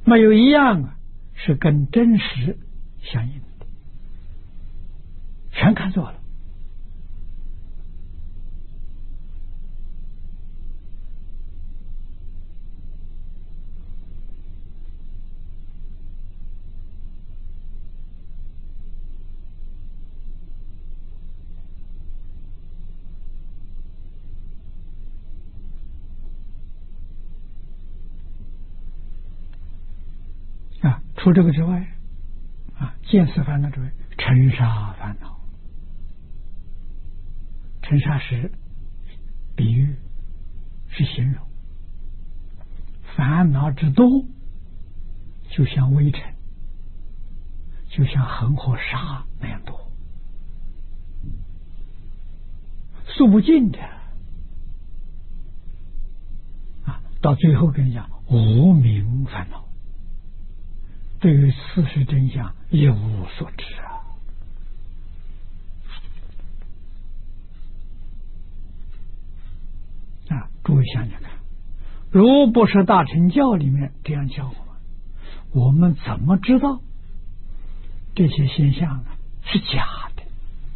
没有一样啊是跟真实相应的，全看错了。除这个之外，见思烦恼之外，尘沙烦恼，尘沙是比喻，是形容，烦恼之多，就像微尘，就像恒河沙那样多，数不尽的到最后跟你讲无明烦恼。对于事实真相一无所知诸位想想看，如不是大乘教里面这样教我们怎么知道这些现象是假的？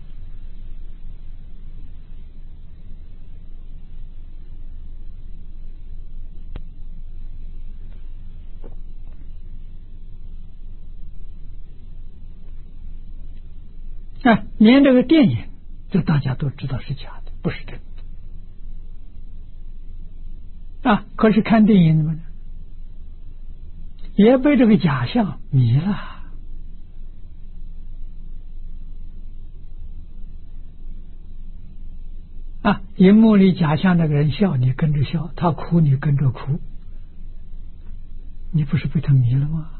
连这个电影，这大家都知道是假的，不是真的可是看电影怎么呢？也被这个假象迷了荧幕里假象那个人笑，你跟着笑；他哭，你跟着哭，你不是被他迷了吗？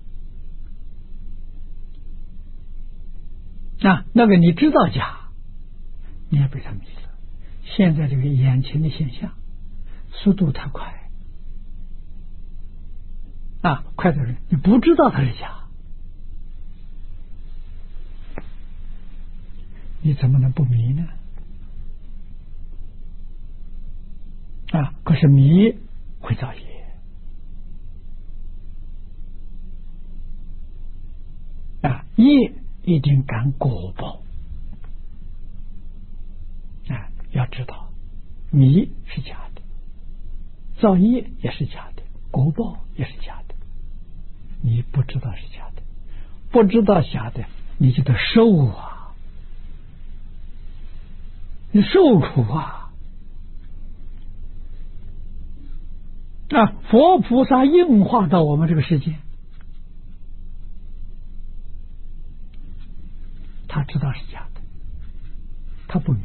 那个你知道假，你也被他迷了。现在这个眼前的现象速度太快快的人你不知道它是假，你怎么能不迷呢？可是迷会造业业一定感果报要知道迷是假的，造业也是假的，果报也是假的，你不知道是假的，不知道假的你就得受你受苦佛菩萨应化到我们这个世界，他知道是假的，他不迷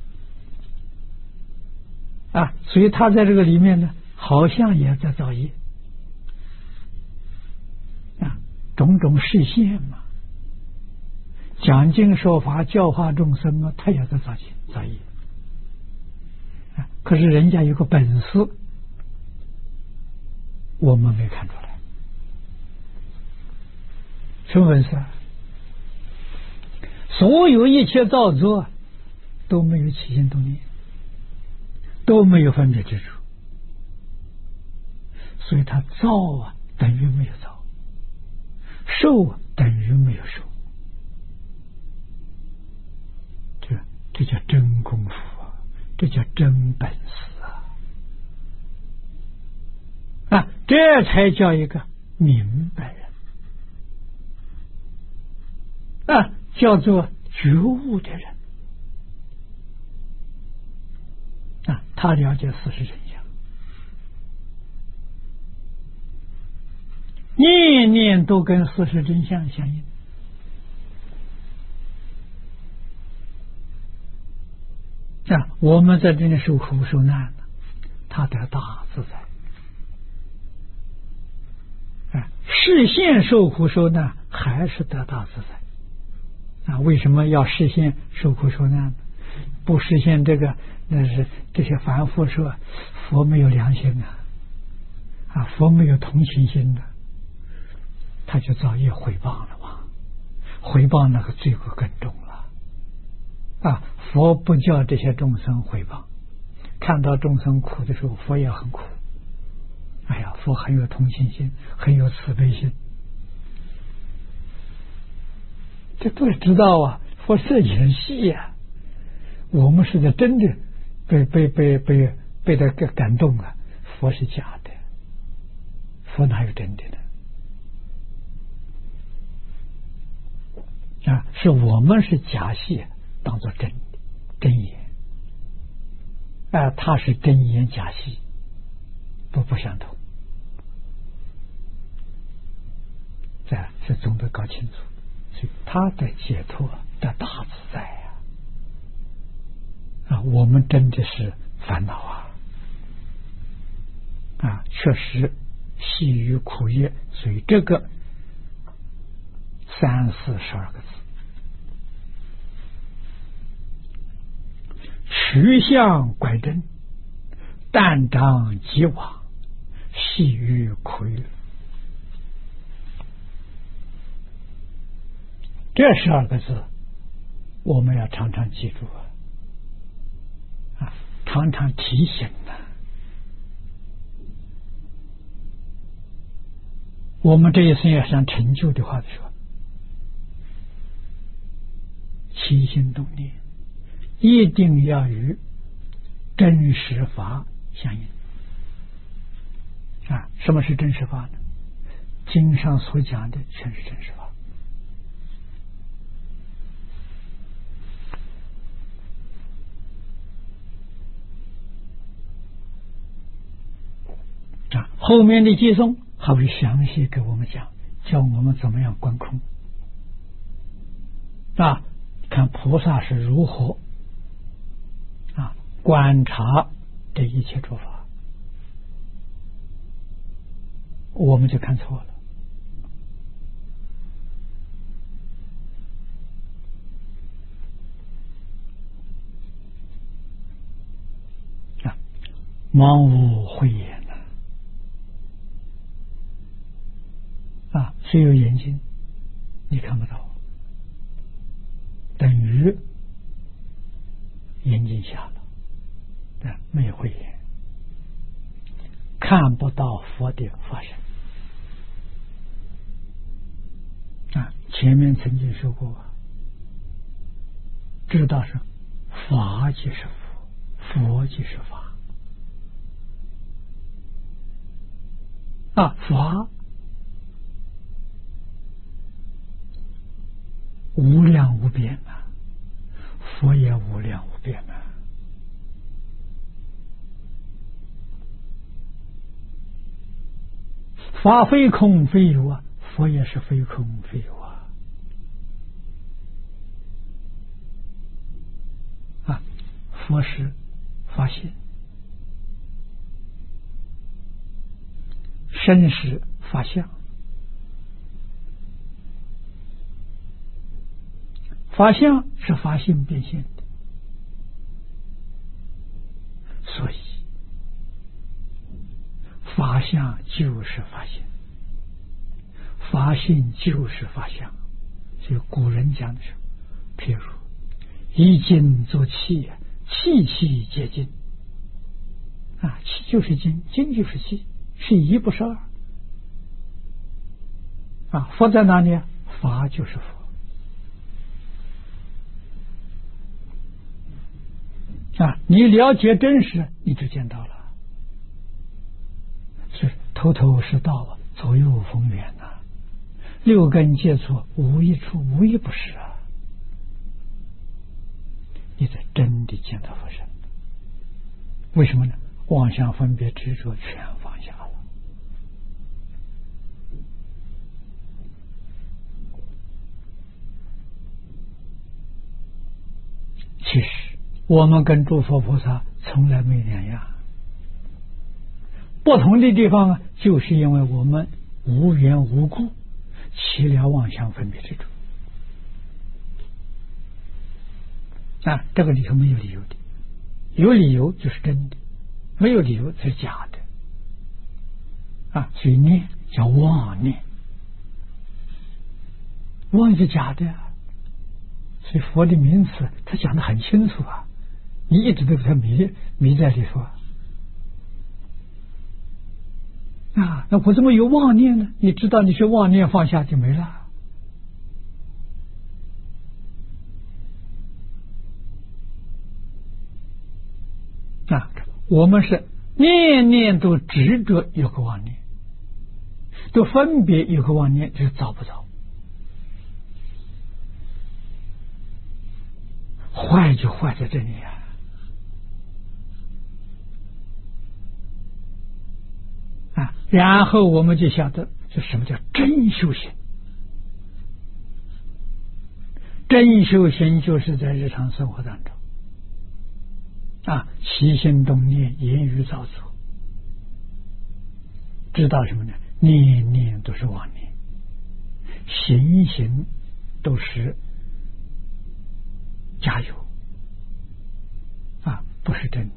所以他在这个里面呢，好像也在造业种种示现嘛，讲经说法教化众生他也在造业可是人家有个本事，我们没看出来。什么本事所有一切造作都没有起心动念，都没有分别之处，所以他造等于没有造，受等于没有受，这叫真功夫这叫真本事这才叫一个明白人叫做觉悟的人他了解事实真相，念念都跟事实真相相应我们在这里受苦受难他得大自在视现受苦受难还是得大自在为什么要视现受苦受难呢？不实现这个，那是这些凡夫说佛没有良心佛没有同情心的，他就造业毁谤了嘛，毁谤那个罪过更重了佛不叫这些众生毁谤，看到众生苦的时候佛也很苦哎呀，佛很有同情心，很有慈悲心，这都知道啊。佛是演戏呀，我们是在真的被他感动啊。佛是假的，佛哪有真的呢？啊，是我们是假戏当做真言啊，他是真言假戏，不相同。这总得搞清楚，所以他的解脱的大自在啊，我们真的是烦恼啊，确实系于苦业，所以这个32个字，取向拐真，断章即往，系于苦业。这12个字我们要常常记住啊，常常提醒我们这一生要想成就的话说，起心动念一定要与真实法相应啊。什么是真实法呢？经上所讲的全是真实法啊。后面的偈颂还会详细给我们讲，教我们怎么样观空啊，看菩萨是如何啊观察这一切诸法，我们就看错了啊，盲无慧眼啊，虽有眼睛你看不到，等于眼睛瞎了，没有慧眼，看不到佛的法身啊。前面曾经说过，知道是法即是佛，佛即是法啊。法无量无边啊，佛也无量无边啊。法非空非有啊，佛也是非空非有啊。佛是法性，身是法相，法相是法性变现的，所以法相就是法性，法性就是法相。所以古人讲的是，譬如一金作气，气气皆金啊，气就是金，金就是气，是一不是二啊。佛在哪里？法就是佛啊，你了解真实，你就见到了。所以头头是道，左右逢源呐，六根接触，无一处无一不是啊。你才真的见到佛身。为什么呢？妄想分别执着全放下了。其实我们跟诸佛菩萨从来没两样，不同的地方啊，就是因为我们无缘无故起了妄想分别执着啊，这个里头没有理由的，有理由就是真的，没有理由是假的啊。所以念叫妄念，妄是假的啊。所以佛的名词他讲得很清楚啊，你一直都给他迷在里头啊。 啊，那我怎么有妄念呢？你知道你是妄念，放下就没了。啊，我们是念念都执着有个妄念，都分别有个妄念，就是造不造？坏就坏在这里啊！啊，然后我们就晓得这什么叫真修行。真修行就是在日常生活当中啊，起心动念、言语造作，知道什么呢？念念都是妄念，行行都是加油啊，不是真的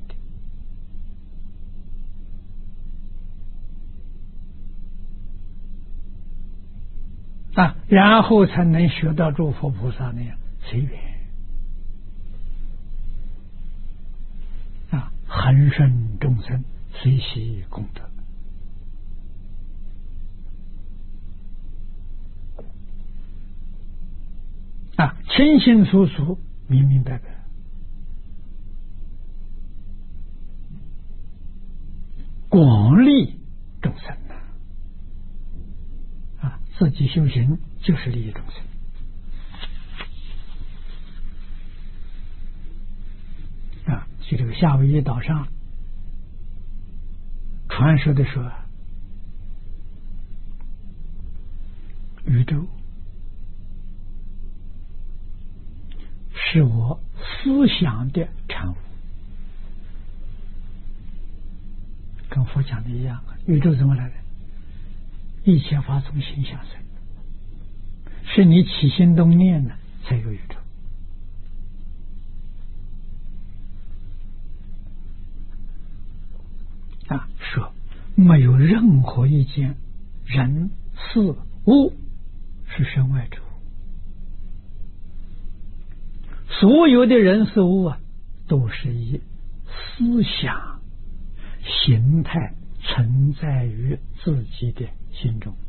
啊，然后才能学到诸佛菩萨那样随缘啊，恒顺众生，随喜功德啊，清清楚楚，明明白白广利众生啊！自己修行就是利益众生啊！就这个夏威夷岛上传说的说，宇宙是我思想的产物，跟佛讲的一样。宇宙怎么来的？一切法从心想生，是你起心动念呢，才有宇宙。啊，说没有任何一件人事物是身外之物，所有的人事物啊，都是以思想形态存在于自己的心中。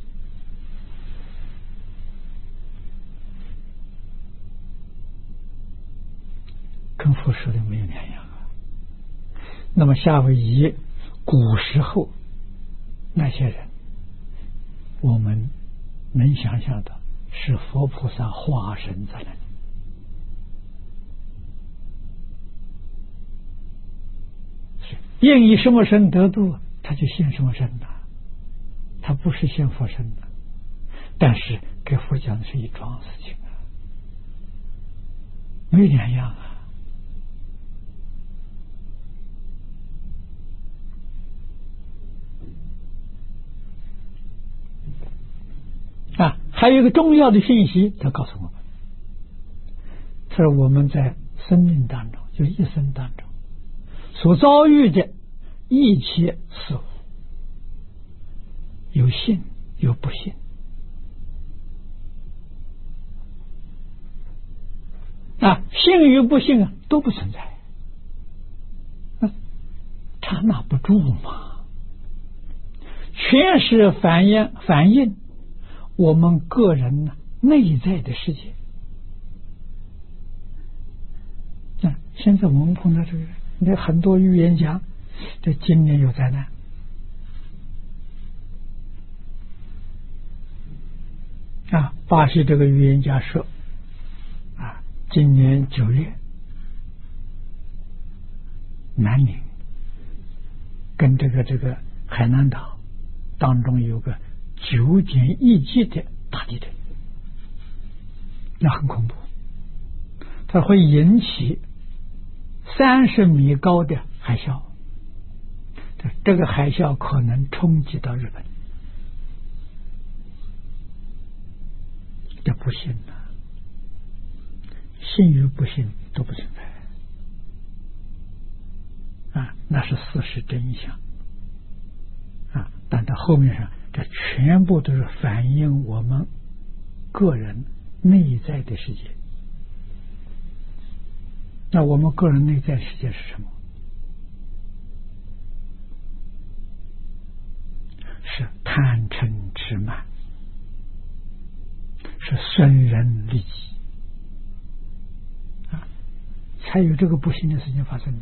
跟佛说的没有两样啊。那么夏威夷古时候那些人，我们能想象到是佛菩萨化身在那里。应以什么身得度，他就现什么身的，他不是现佛身的，但是给佛讲的是一桩事情啊，没两样啊。啊，还有一个重要的信息，他告诉我们，他说我们在生命当中，就一生当中所遭遇的一切事物，有信有不信，啊，信与不信啊都不存在，刹那不住嘛，全是反映我们个人呢内在的世界。现在我们碰到这个，那很多预言家，这今年有灾难啊！巴西这个预言家说，啊，今年9月，南宁跟这个海南岛当中有个9.1级的大地震，那很恐怖，它会引起30米高的海啸，这个海啸可能冲击到日本。这不信呐，信与不信都不存在啊，那是事实真相啊。但到后面上，这全部都是反映我们个人内在的世界。那我们个人内在世界是什么？ 是贪嗔痴慢，是损人利己啊，才有这个不幸的事情发生的。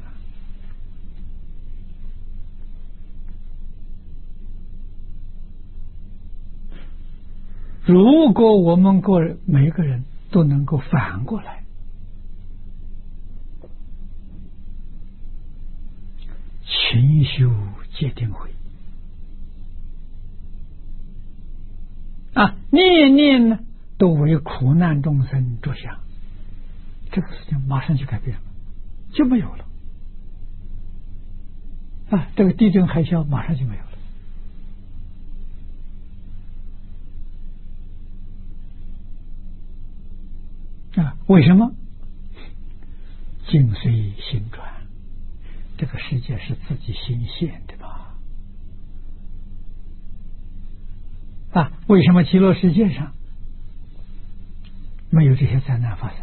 如果我们每个人都能够反过来，勤修戒定慧啊，念念呢都为苦难众生着想，这个事情马上就改变了，就没有了啊！这个地震海啸马上就没有了。啊，为什么？境随心转，这个世界是自己心现的吧？啊，为什么极乐世界上没有这些灾难发生？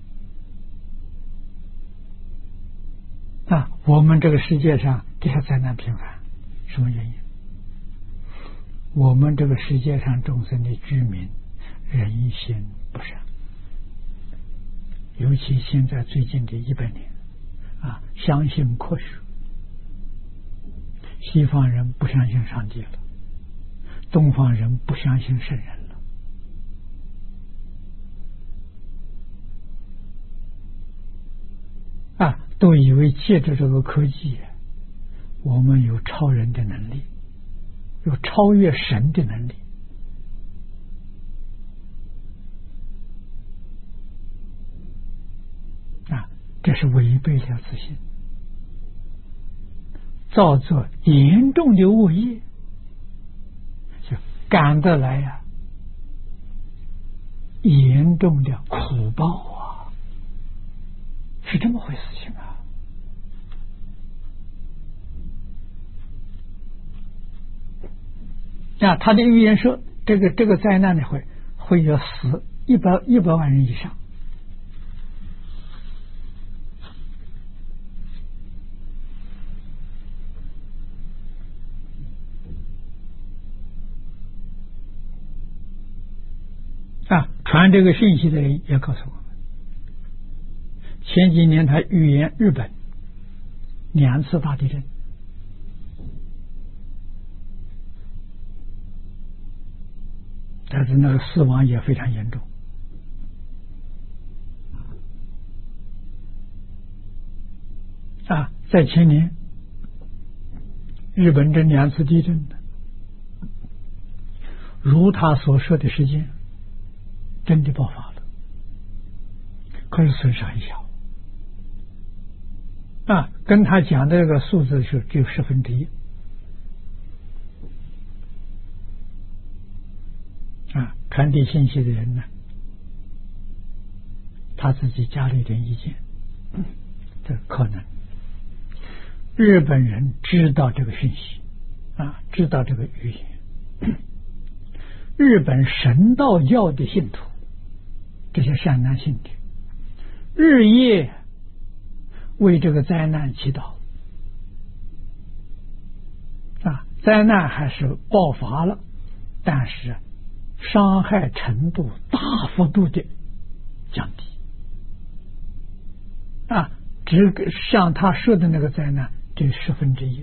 啊，我们这个世界上这些灾难频繁，什么原因？我们这个世界上众生的居民人心不善。尤其现在最近的100年啊，相信科学，西方人不相信上帝了，东方人不相信圣人了啊，都以为借着这个科技，我们有超人的能力，有超越神的能力。这是违背了自信，造作严重的恶业，就赶得来呀，严重的苦报啊，是这么回事情啊！啊，他的预言说，这个灾难呢会有死100万人以上。啊，传这个信息的人也告诉我们，前几年他预言日本2次大地震，但是那个死亡也非常严重。啊，在前年日本这2次地震，如他所说的时间真的爆发了，可是损失很小啊，跟他讲的这个数字是只有1/10啊。传递信息的人呢，他自己加了一点意见，这可能日本人知道这个讯息啊，知道这个语言，日本神道教的信徒，这些善男信徒日夜为这个灾难祈祷啊，灾难还是爆发了，但是伤害程度大幅度的降低啊，只像他说的那个灾难这1/10。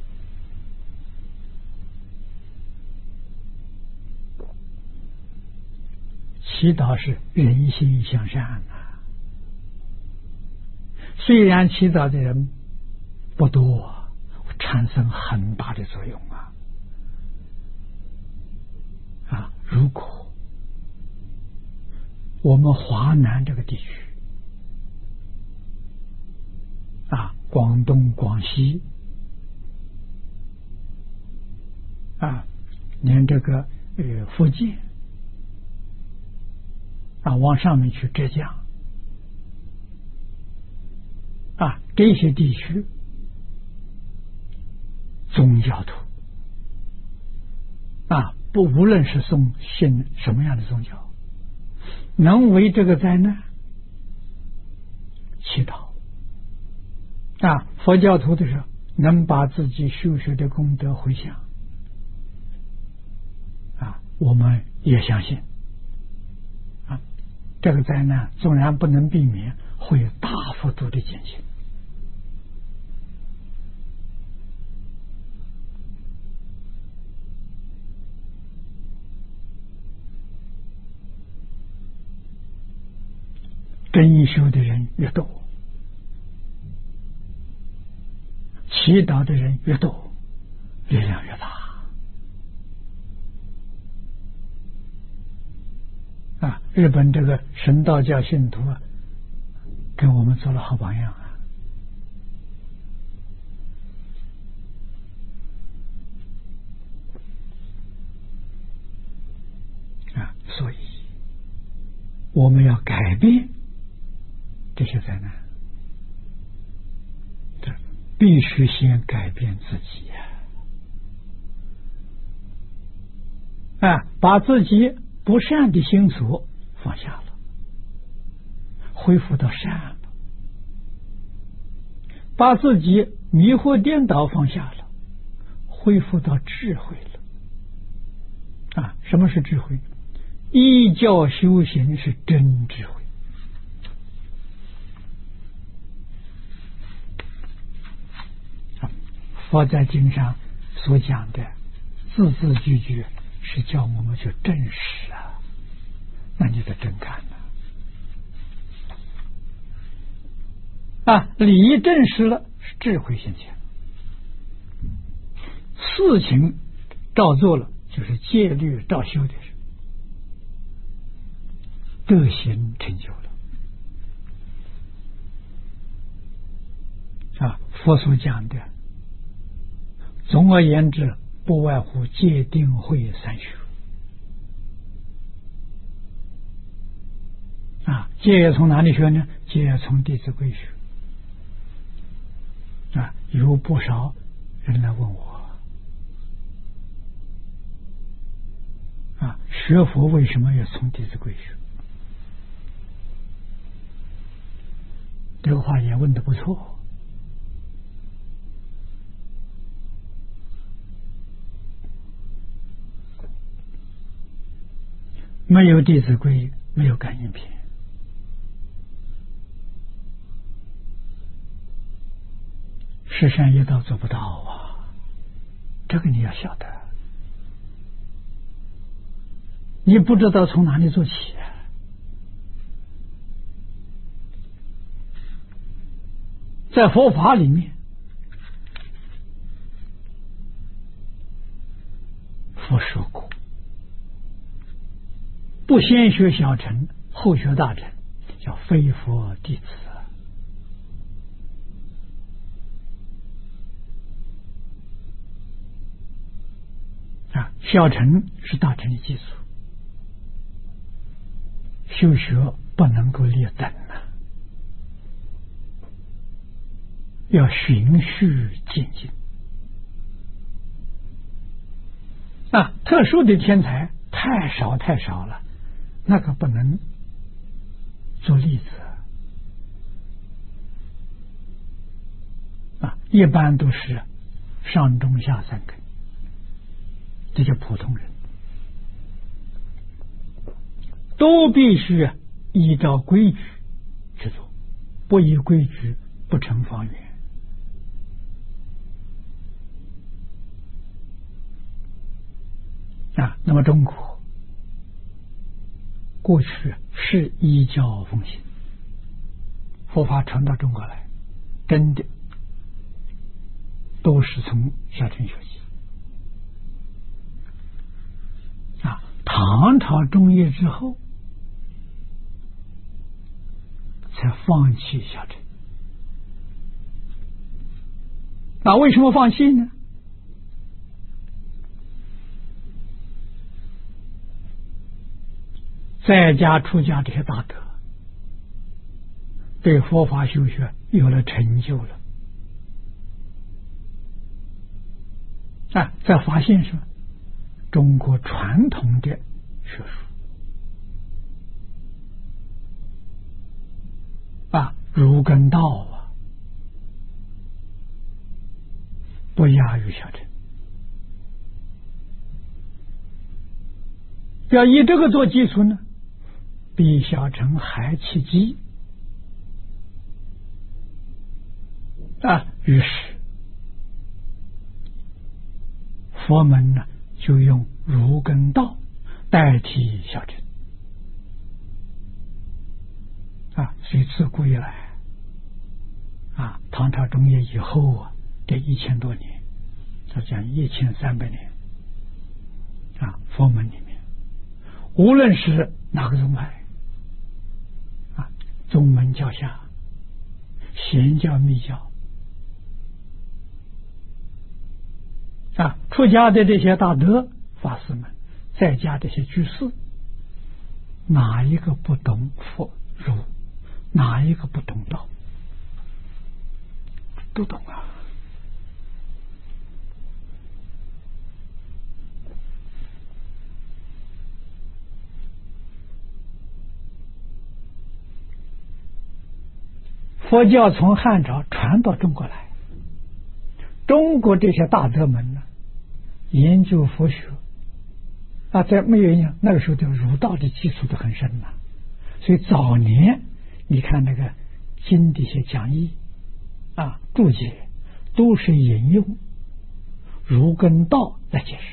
祈祷是人心向善啊，虽然祈祷的人不多，产生很大的作用啊！啊，如果我们华南这个地区啊，广东、广西啊，连这个福建啊，往上面去浙江啊，这些地区宗教徒啊，无论是信什么样的宗教，能为这个灾难祈祷啊，佛教徒的时候能把自己修学的功德回向我们也相信啊，这个灾难纵然不能避免，会大幅度的减轻。真修的人越多，祈祷的人越多，力量越大啊！日本这个神道教信徒啊，给我们做了好榜样啊！所以我们要改变这些灾难，这必须先改变自己啊！把自己不善的心所放下了，恢复到善了；把自己迷惑颠倒放下了，恢复到智慧了。啊，什么是智慧？依教修行是真智慧。佛在经上所讲的字字句句是叫我们去证实啊，那你得真看啊！理一证实了，是智慧现前；事情照做了，就是戒律照修的事，德行成就了啊！佛所讲的，总而言之，不外乎戒定慧三学啊。戒从哪里学呢？戒从弟子规学啊。有不少人来问我啊，学佛为什么要从弟子规学？这个话也问得不错。没有弟子规，没有感应篇，十善业道做不到啊！这个你要晓得，你不知道从哪里做起在佛法里面，佛说过，不先学小乘，后学大乘，叫非佛弟子啊。小乘是大乘的基础，修学不能够劣等要循序渐进啊。特殊的天才太少太少了，那个不能做例子啊。一般都是上中下三根，这叫普通人，都必须依照规矩去做，不依规矩不成方圆啊。那么中国过去是依教奉行，佛法传到中国来，真的都是从小乘学习啊。唐朝中叶之后才放弃小乘啊。为什么放弃呢？在家出家这些大德对佛法修学有了成就了啊，在发现什么？中国传统的学术啊，儒跟道啊，不亚于小乘要以这个做基础呢，必小乘还其机于是佛门呢就用儒跟道代替小乘所以自古以来唐朝中叶以后这1000多年，就讲1300年佛门里面，无论是哪个宗派宗门教下，显教密教出家的这些大德法师们，在家这些居士，哪一个不懂佛儒，哪一个不懂道？都懂佛教从汉朝传到中国来，中国这些大德们呢，研究佛学在没有那个时候的儒道的基础都很深所以早年你看那个经的一些讲义注解，都是引用儒跟道来解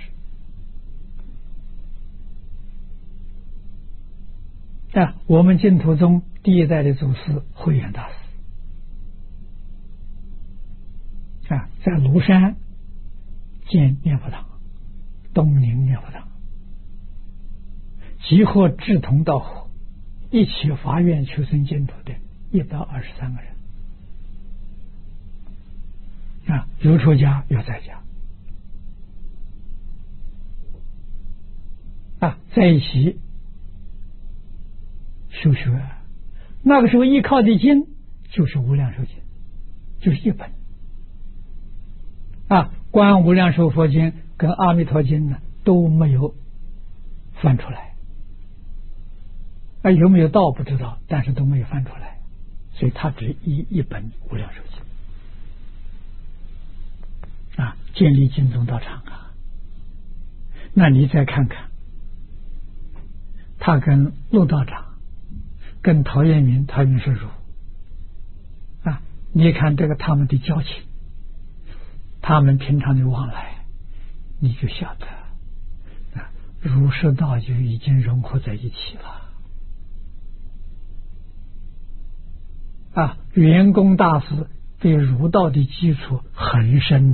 释我们净土宗第一代的祖师慧远大师在庐山建念佛堂，东宁念佛堂，集合志同道合一起发愿求生净土的123个人有出家有在家在一起修学那个时候依靠的经就是无量寿经，就是一本观无量寿佛经跟阿弥陀经呢都没有翻出来有没有道不知道，但是都没有翻出来，所以他只一本无量寿经建立净宗道场那你再看看他跟陆道长跟陶渊明是儒你看这个他们的交情，他们平常的往来，你就晓得儒释道就已经融合在一起了圆公大师对儒道的基础很深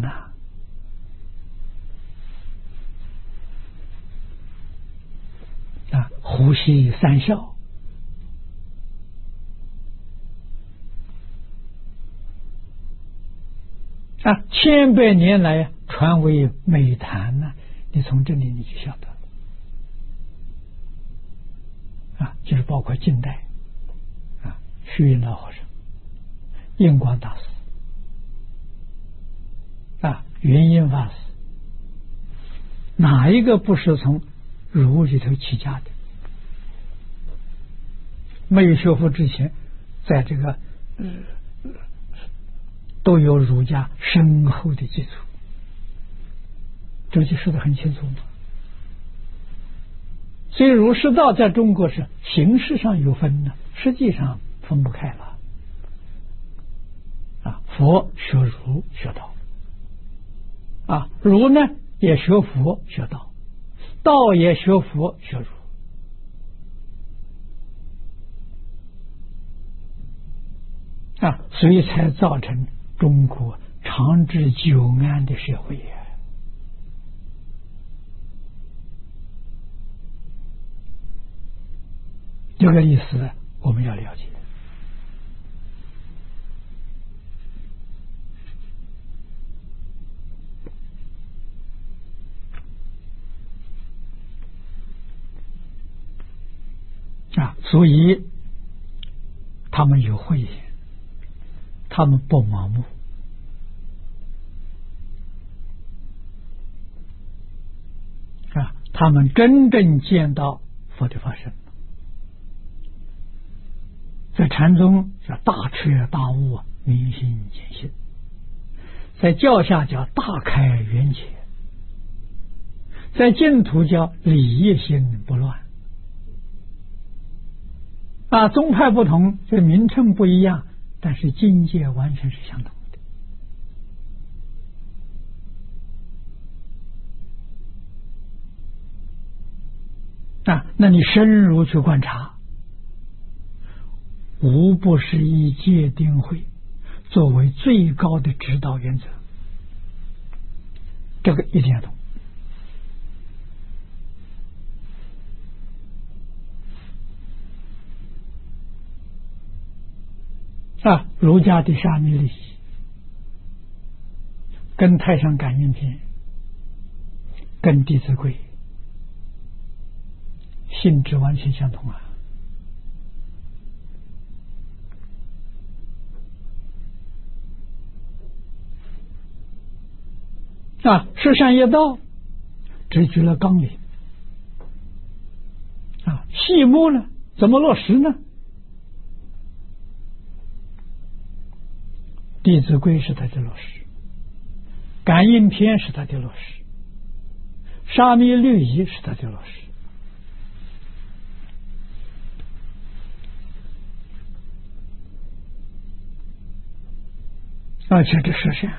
胡锡三孝千百年来传为美谈你从这里你就晓得就是包括近代虚云老和尚、印光大师圆印法师，哪一个不是从儒里头起家的？没有学佛之前，在这个都有儒家深厚的基础，这就说得很清楚嘛。所以儒释道在中国是形式上有分呢，实际上分不开了佛学儒学道儒呢也学佛学道，道也学佛学儒所以才造成中国长治久安的社会这个意思我们要了解所以他们有慧眼，他们不盲目他们真正见到佛的法身，在禅宗叫大彻大悟，明心见性，在教下叫大开圆解， 在净土叫理业心不乱。宗派不同，这名称不一样，但是境界完全是相同的。那你深入去观察，无不是以戒定慧作为最高的指导原则，这个一定要懂。儒家的沙弥利跟太上感应篇跟弟子规性质完全相同十善业道只举了纲领细目呢怎么落实呢？弟子规是他的落实，感应篇是他的落实，沙弥律仪是他的落实。而且这十善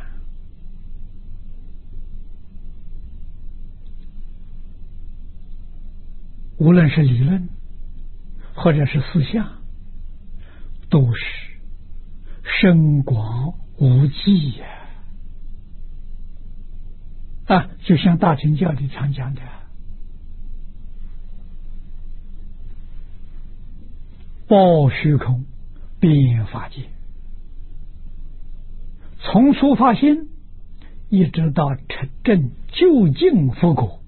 无论是理论或者是思想，都是深广无际就像大乘教里常讲的，报虚空，遍法界，从初发心一直到成正究竟佛果，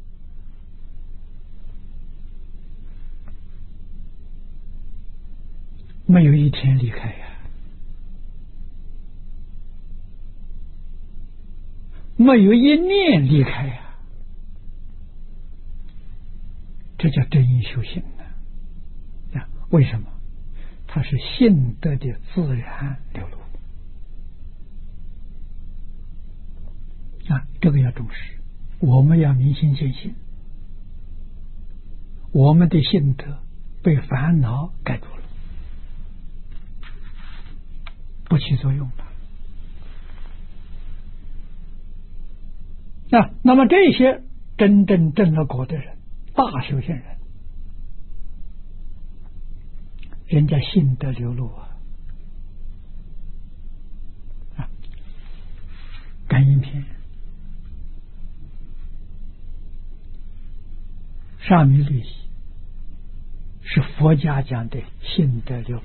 没有一天离开没有一念离开这叫真修行为什么？它是性德的自然流露这个要重视。我们要明心见性，我们的性德被烦恼盖住了，不起作用了。那么这些真正证了果的人，大修行人，人家性德流露感应篇、沙弥律仪是佛家讲的性德流露。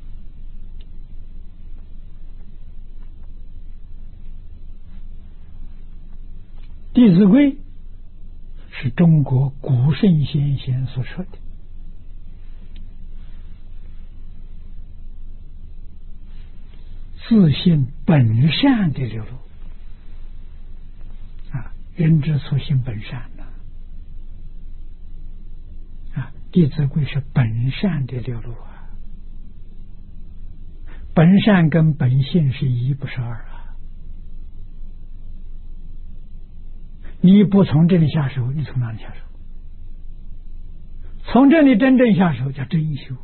弟子规是中国古圣先贤所说的，自性本善的流露人之初性本善弟子规是本善的流露本善跟本性是一不是二你不从这里下手，你从哪里下手？从这里真正下手叫真修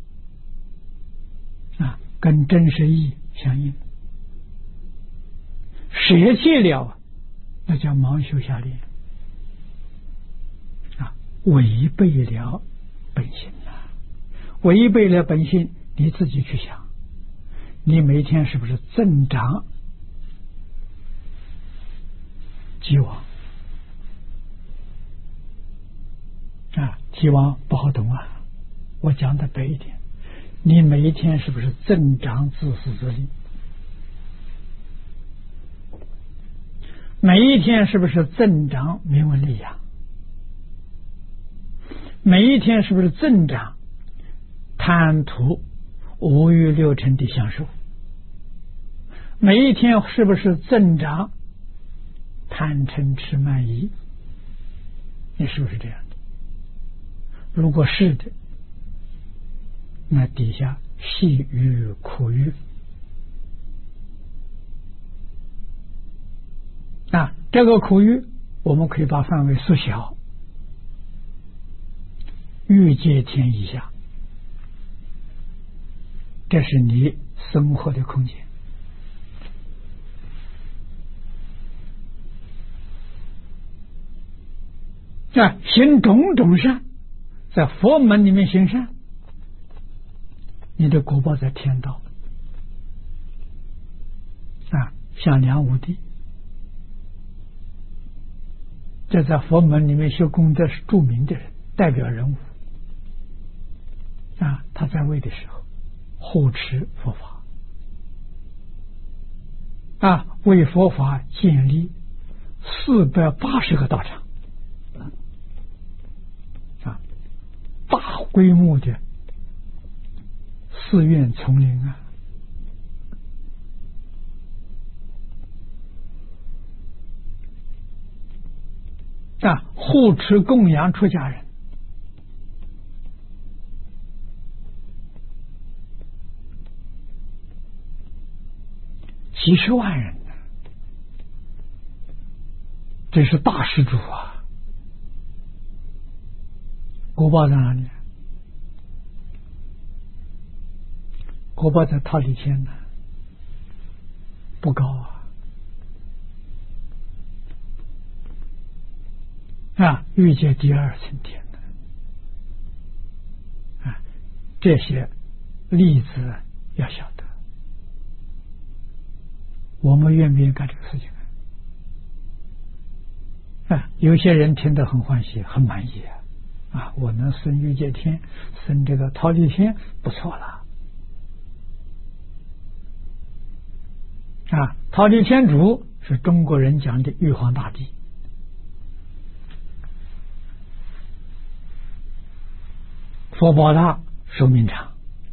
跟真实义相应。舍弃了那叫盲修瞎练违背了本性违背了本性，你自己去想，你每天是不是增长机往希望不好懂我讲的白一点，你每一天是不是增长自私自利？每一天是不是增长名闻利养？每一天是不是增长贪图五欲六尘的享受？每一天是不是增长贪嗔痴慢疑？你是不是这样的？如果是的，那底下细欲苦欲这个苦欲我们可以把范围缩小， 欲界天以下，这是你生活的空间。行种种善，在佛门里面行善，你的果报在天道像梁武帝，这在佛门里面修功德是著名的人，代表人物他在位的时候护持佛法为佛法建立480个道场大规模的寺院丛林护持供养出家人，几十万人呢，这是大施主果报在哪里？果报在忉利天呢，不高欲界第2层天的这些例子要晓得，我们愿不愿意干这个事情有些人听得很欢喜，很满意我能升欲界天，升这个忉利天，不错了忉利天主是中国人讲的玉皇大帝，佛保他寿命长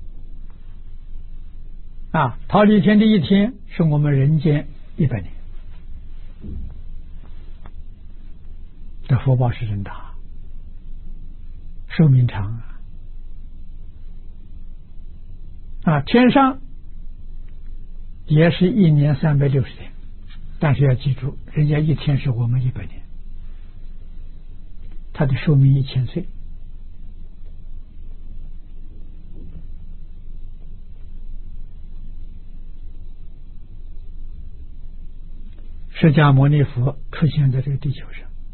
忉利天的一天是我们人间100年，这佛报是真大，寿命长天上也是1年360天，但是要记住，人家一天是我们100年，他的寿命1000岁。释迦牟尼佛出现在这个地球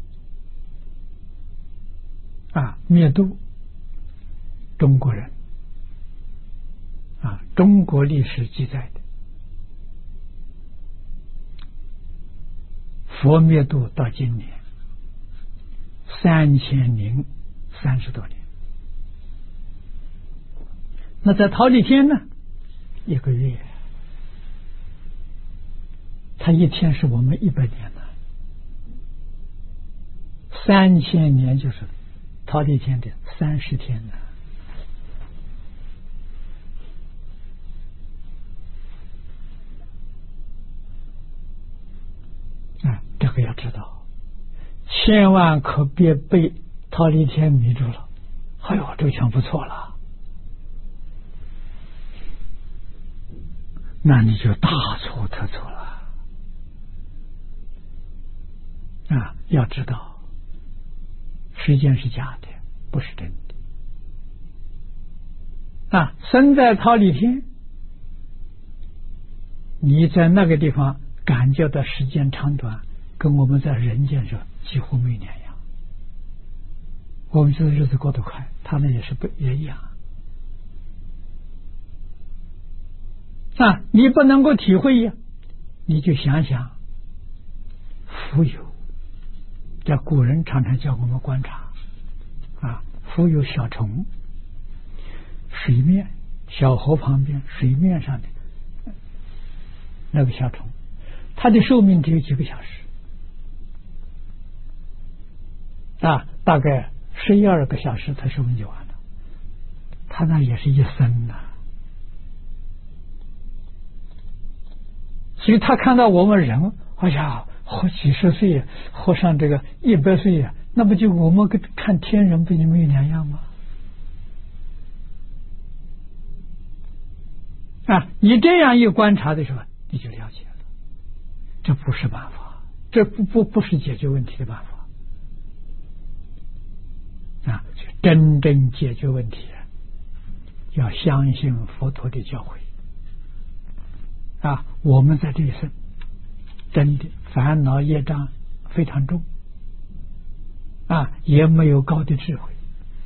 上灭度中国人中国历史记载的佛灭度到今年3030多年，那在忉利天呢1个月，他一天是我们100年了，3000年就是忉利天的30天了这个要知道，千万可别被忉利天迷住了。哎呦，这个枪不错了，那你就大错特错了要知道，时间是假的，不是真的身在忉利天，你在那个地方感觉到时间长短跟我们在人间上几乎没两样，我们这日子过得快，他们也一样你不能够体会呀，你就想想浮游，这古人常常叫我们观察浮游小虫，水面小河旁边水面上的那个小虫，它的寿命只有几个小时大概12个小时它寿命就完了，它那也是一生所以他看到我们人哎呀活几十岁，活上这个100岁那不就我们看天人不就没有两样吗你这样一观察的时候，你就了解了，这不是办法，这不是解决问题的办法就真正解决问题，要相信佛陀的教诲啊！我们在这一生真的烦恼业障非常重啊，也没有高的智慧，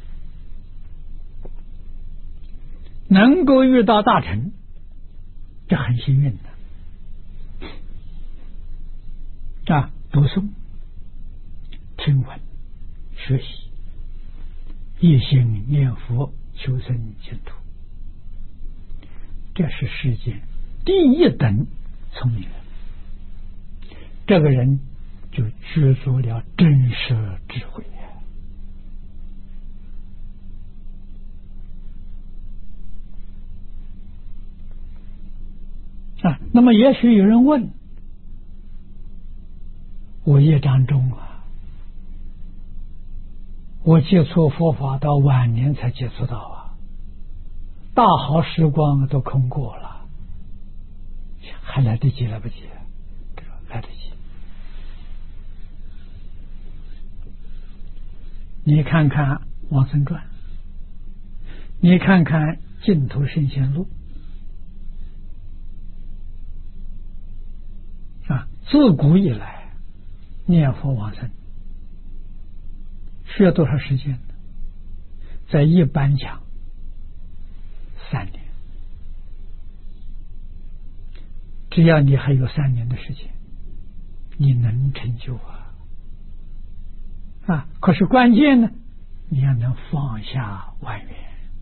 能够遇到大乘，这很幸运的啊！读诵、听闻、学习，一心念佛，求生净土，这是世间第一等聪明人。这个人就具足了真实智慧啊！那么也许有人问，我业障重啊，我接触佛法到晚年才接触到啊，大好时光都空过了，还来得及来不及？来得及。你看看《往生传》，你看看《净土圣贤录》啊，自古以来念佛往生需要多少时间呢？在一般讲3年，只要你还有3年的时间，你能成就啊！可是关键呢，你要能放下万缘。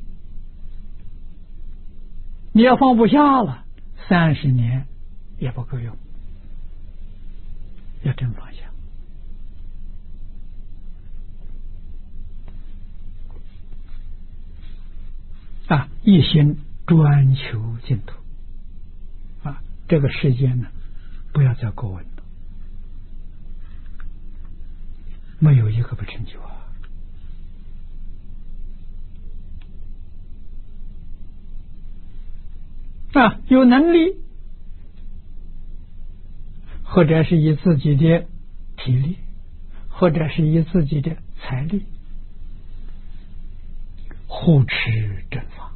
你要放不下了，30年也不够用，要真放下。啊，一心专求净土啊！这个世间呢，不要再过问了，没有一个不成就啊！有能力，或者是以自己的体力，或者是以自己的财力护持正法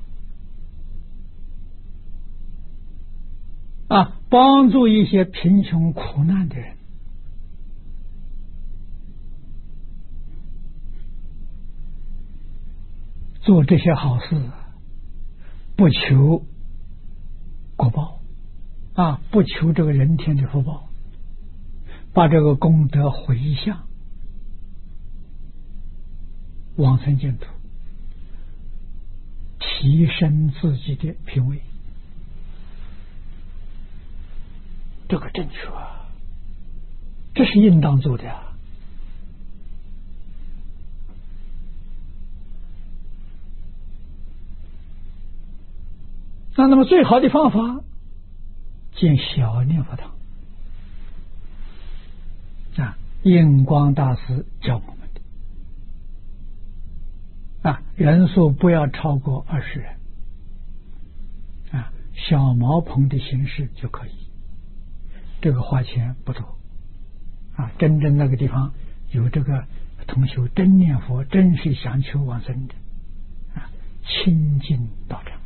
啊，帮助一些贫穷苦难的人，做这些好事，不求果报啊，不求这个人天的福报，把这个功德回向往生净土，提升自己的品位，这个正确啊，这是应当做的啊。那么最好的方法，建小念佛堂啊，印光大师教我们的啊，人数不要超过20人啊，小茅棚的形式就可以，这个花钱不多啊，真正那个地方有这个同修真念佛，真是想求往生的啊，亲近道场。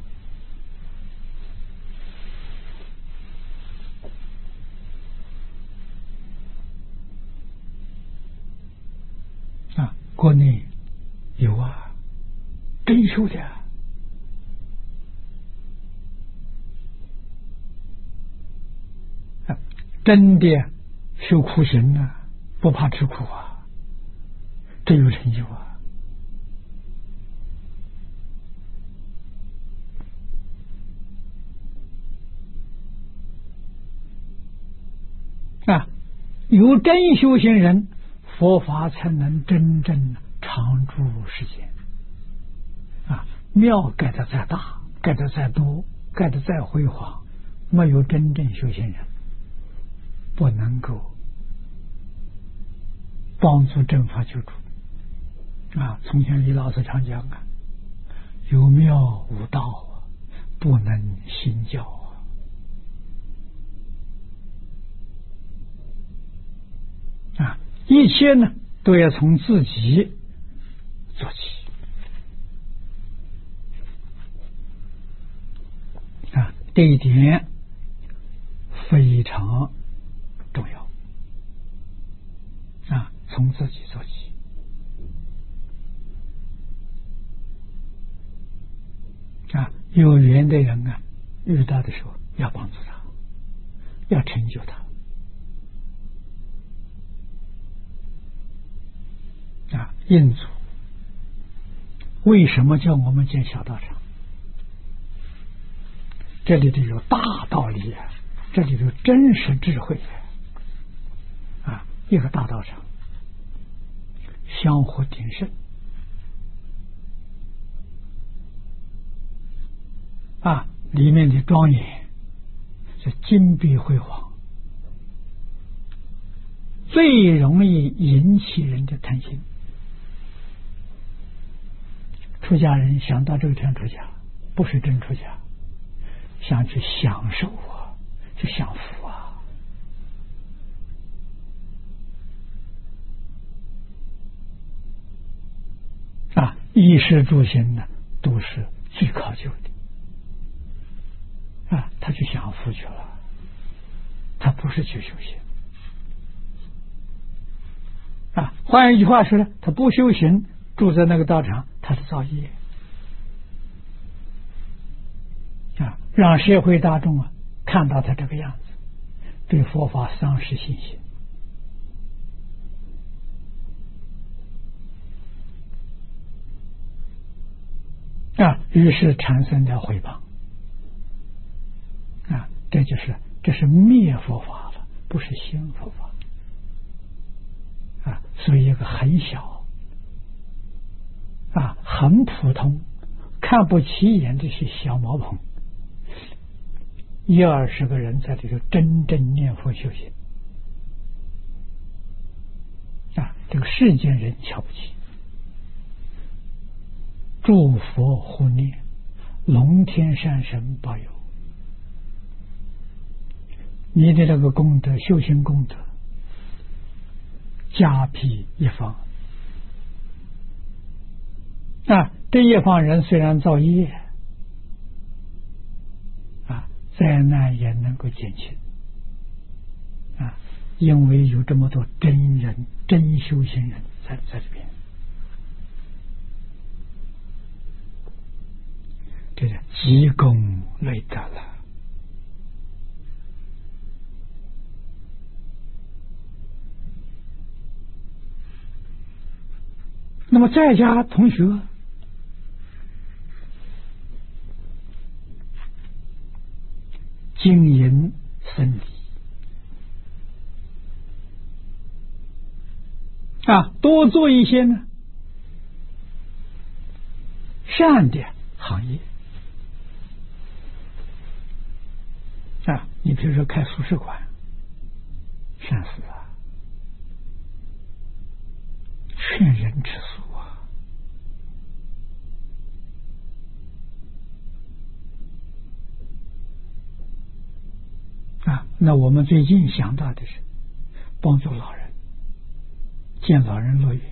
国内有啊，真修的真的修苦行啊，不怕吃苦啊，这有成就啊！有真修行人，佛法才能真正常住世间啊！庙盖得再大，盖得再多，盖得再辉煌，没有真正修行人，不能够帮助正法救助啊！从前李老师常讲啊，有庙无道，不能兴教啊！一切呢，都要从自己做起这一点非常重要啊！从自己做起啊！有缘的人啊，遇到的时候要帮助他，要成就他啊！印祖为什么叫我们建小道场？这里头有大道理啊，这里头真实智慧啊！一个大道场相互鼎盛啊，里面的庄严是金碧辉煌，最容易引起人的贪心。出家人想到这个天出家，不是真出家，想去享受啊，去享福啊！衣食住行呢，都是最考究的啊！他去享福去了，他不是去修行啊！换一句话说呢，他不修行，住在那个道场，他是造业啊！让社会大众啊看到他这个样子，对佛法丧失信心啊，于是产生了毁谤啊！这是灭佛法了，不是兴佛法啊！所以一个很小啊，很普通，看不起眼这些小毛棚，10-20个人在这个真正念佛修行啊，这个世间人瞧不起，诸佛护念，龙天善神保佑，你的这个功德，修行功德加庇一方啊！这一方人虽然造业啊，灾难也能够减轻啊，因为有这么多真人、真修行人在这边，这是积功累德了。那么在家同学经营生理啊，多做一些呢善的行业啊，你比如说开素食馆，善死了，劝人吃素啊！那我们最近想到的是帮助老人，建老人乐园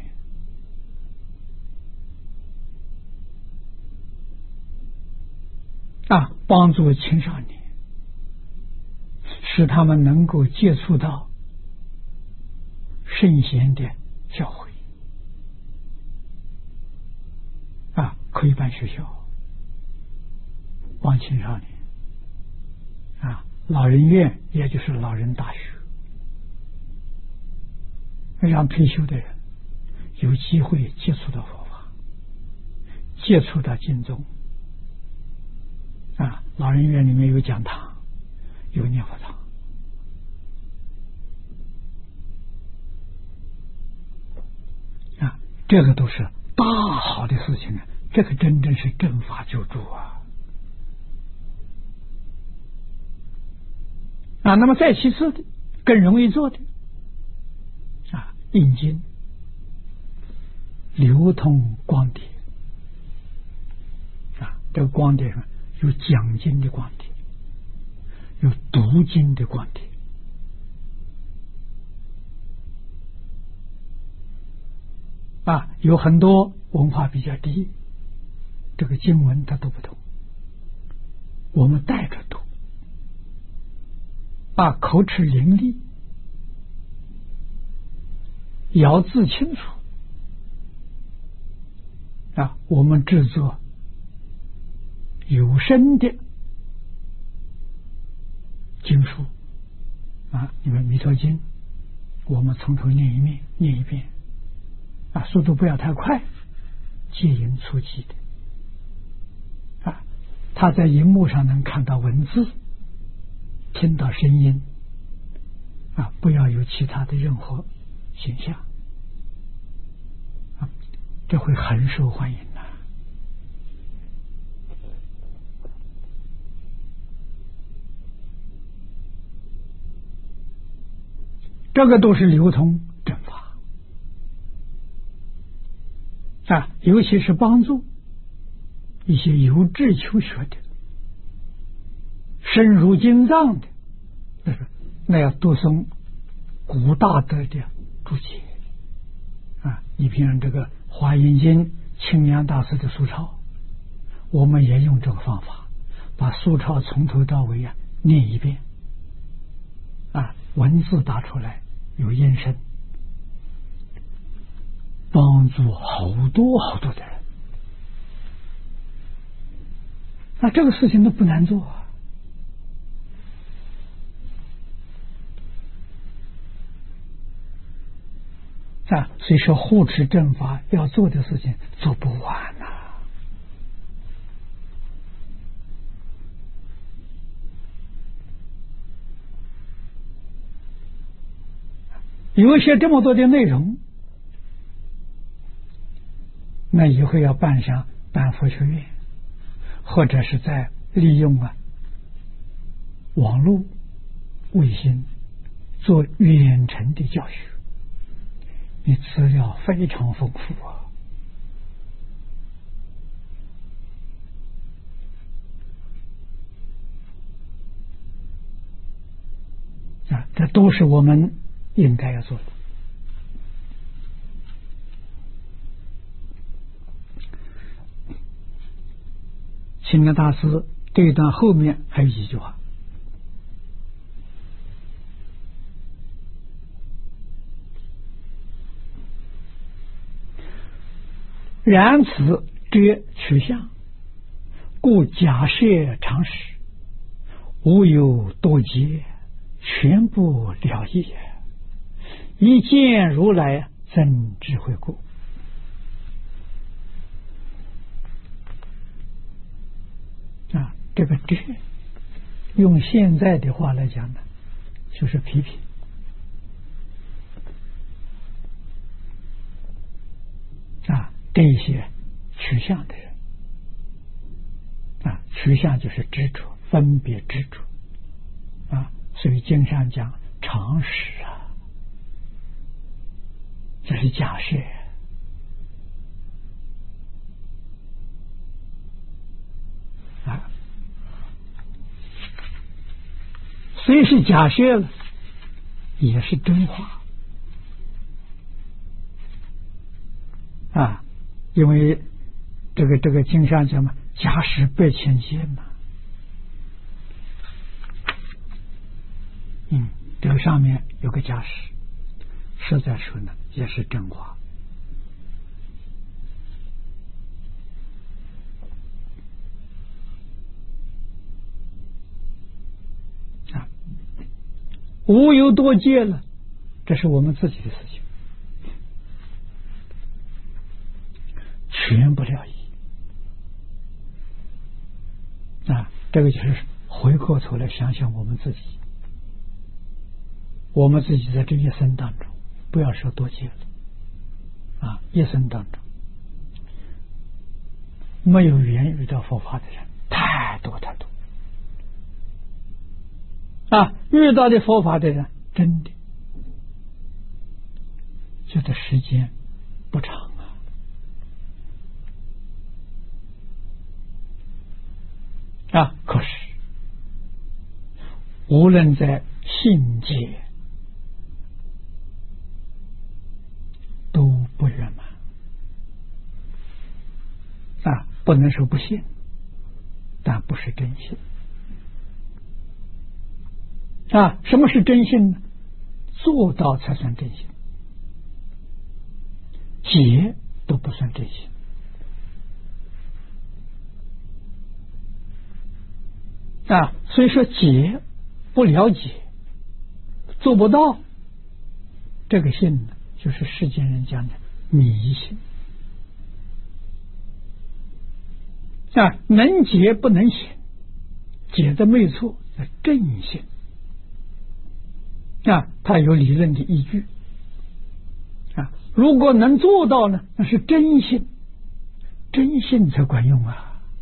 啊，帮助青少年，使他们能够接触到圣贤的教诲啊，可以办学校，帮青少年啊，老人院也就是老人大学，让退休的人有机会接触到佛法，接触到经宗啊。老人院里面有讲堂，有念佛堂啊，这个都是大好的事情啊！这个真正是正法救助啊！啊，那么再其次的，更容易做的啊，印经、流通光碟啊，这个光碟上有讲经的光碟，有读经的光碟啊，有很多文化比较低，这个经文他读不懂，我们带着读口齿伶俐，咬字清楚我们制作有声的经书你们《弥陀经》，我们从头念一遍速度不要太快，戒音粗记的他在荧幕上能看到文字，听到声音不要有其他的任何形象这会很受欢迎这个都是流通正法尤其是帮助一些有志求学的、深入经藏的，那要读诵古大德的注解你比如这个《华严经》清凉大师的疏钞，我们也用这个方法，把疏钞从头到尾念一遍文字打出来有音声，帮助好多好多的人这个事情都不难做所以说护持正法要做的事情做不完有一些这么多的内容，那以后要办佛学院，或者是在利用网络卫星做远程的教学，你资料非常丰富这都是我们应该要做的。清凉大师这一段后面还有几句话：然此遮取相，故假设常识，无有多劫，全部了义，一见如来增智慧故。这个遮用现在的话来讲呢，就是批评这些取向的人取向就是执着，分别执着所以经上讲常识这是假设虽是假设了，也是真话因为这个经上讲嘛，假使百千劫嘛，这个上面有个假使，实在说呢也是真话无有多戒了，这是我们自己的事情，全不了义这个就是回过头来想想我们自己，我们自己在这一生当中，不要说多戒了一生当中没有缘遇到佛法的人太多太多遇到的佛法的人真的觉得时间不长可是无论在信界都不圆满不能说不信，但不是真信。 什么是真性呢？做到才算真性，解都不算真性。所以说解不了解，做不到，这个性呢，就是世间人讲的迷信。能解不能行，解的没错，叫正性。它有理论的依据。如果能做到呢，那是真性，真性才管用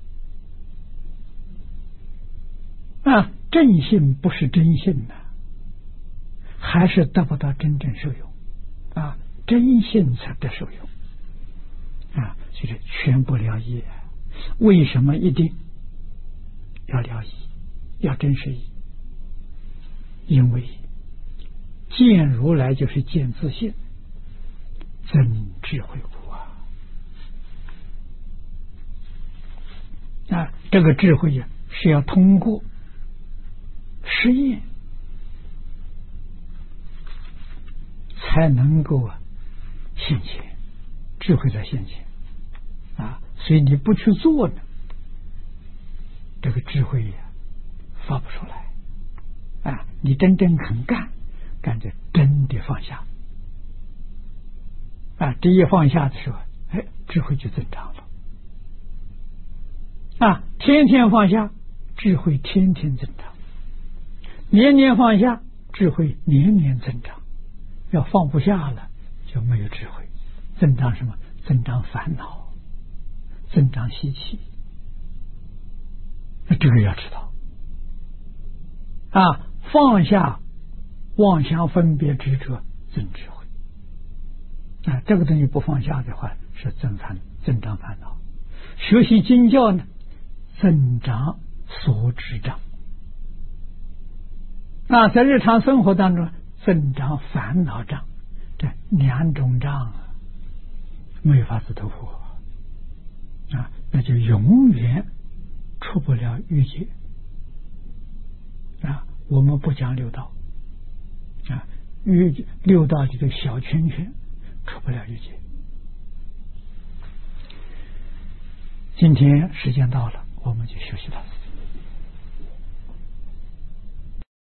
正性不是真性还是得不到真正受用真性才得受用就是全部了义。为什么一定要了义，要真实义？因为见如来就是见自性，增智慧故这个智慧是要通过实验才能够现前，智慧在现前所以你不去做呢，这个智慧发不出来你真正肯干，干着真的放下这一放下的时候，智慧就增长了天天放下，智慧天天增长；年年放下，智慧年年增长。要放不下了，就没有智慧。增长什么？增长烦恼，增长习气。那这个要知道放下妄想分别执着，增智慧这个东西不放下的话，是增长烦恼。学习经教呢，增长所知障在日常生活当中增长烦恼障，这两种障没有法子突破那就永远出不了欲界我们不讲六道六道里的小圈圈出不了欲界。今天时间到了，我们就休息到此。